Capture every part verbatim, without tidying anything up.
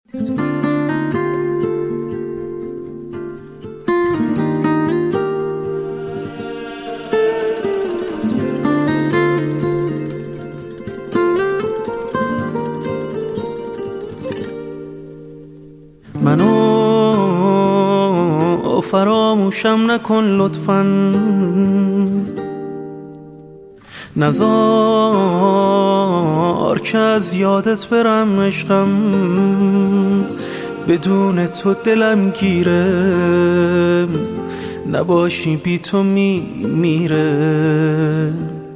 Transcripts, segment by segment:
منو فراموشم نکن لطفاً، نذار که از یادت برم عشقم، بدون تو دلم گیره، نباشی بی تو می میره.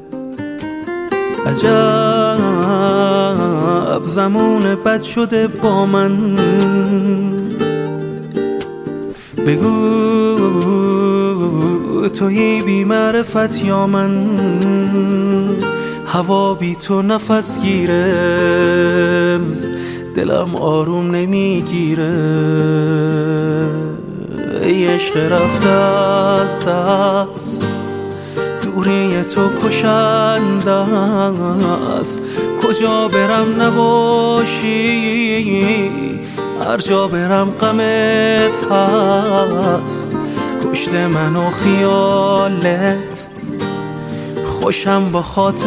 عجب زمان بد شده با من، بگو تویی بی معرفت یا من، هوا بی تو نفس گیره، دلم آروم نمیگیره. ای عشق رفته از دست، دوری تو کشنده است، کجا برم نباشی، هر جا برم غمت هست. کشته من و خیالت، خوشم با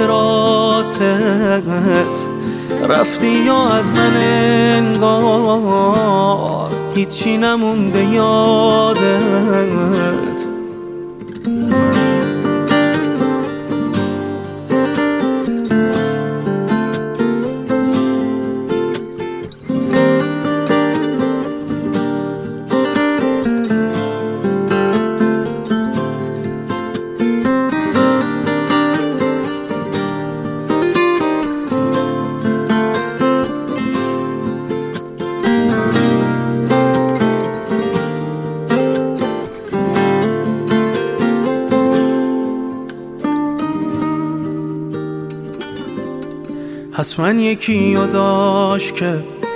خاطراتت، رفتی یا از من انگار هیچی نمونده یادت. حتما یکی رو داشت که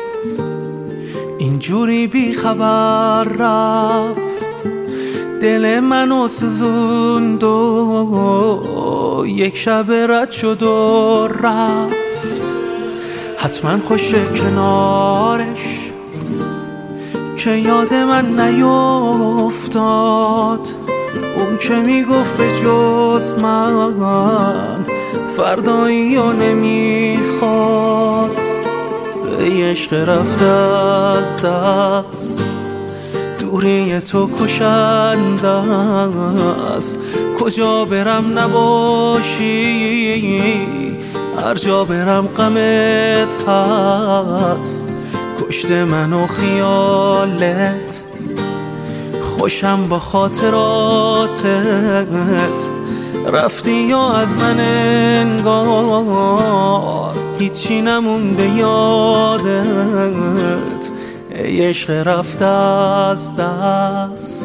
اینجوری بی خبر رفت، دل منو سوزوند و یک شب رد شد و رفت. حتما خوشه کنارش که یاد من نیفتاد، اون که میگفت به جز من فردایی ها نمیخواد. ای عشق رفته از دست، دوری تو کشنده است، کجا برم نباشی، هر جا برم غمت هست. کشته من و خیالت، خوشم با خاطراتت، رفتی یا از من انگار هیچی نمونده یادت. ای عشق رفته از دست.